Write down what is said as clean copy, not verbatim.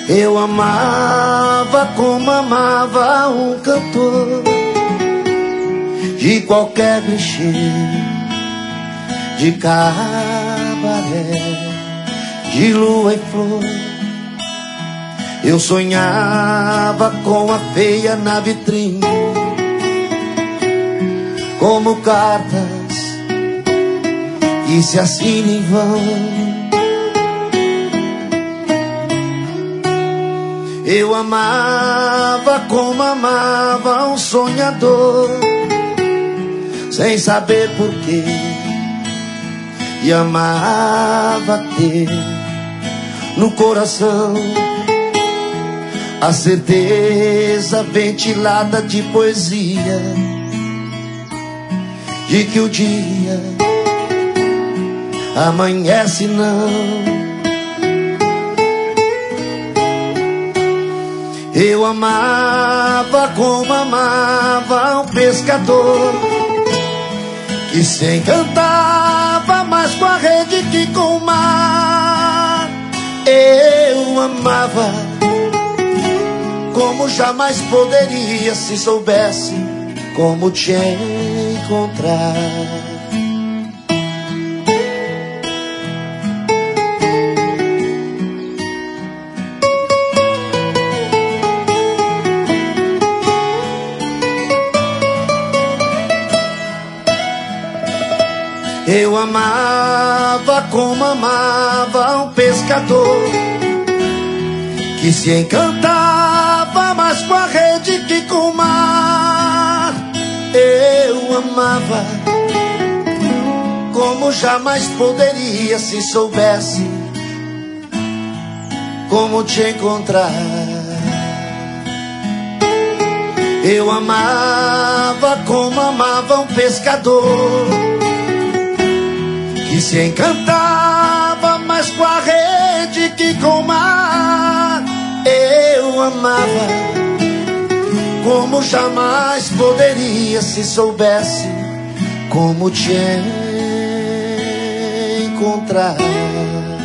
Eu amava como amava um cantor de qualquer clichê, de cabaré, de lua e flor. Eu sonhava com a feia na vitrine, como cartas que se assinam em vão. Eu amava como amava um sonhador, sem saber porquê, e amava ter no coração a certeza ventilada de poesia, de que o dia amanhece não. Eu amava como amava um pescador que se encantava mais com a rede que com o mar. Eu amava como jamais poderia se soubesse como te encontrar. Eu amava como amava um pescador que se encantava mais com a rede que com o mar. Eu amava como jamais poderia se soubesse como te encontrar. Eu amava como amava um pescador que se encantava mais com a rede que com o mar. Eu amava como jamais poderia se soubesse como te encontrar.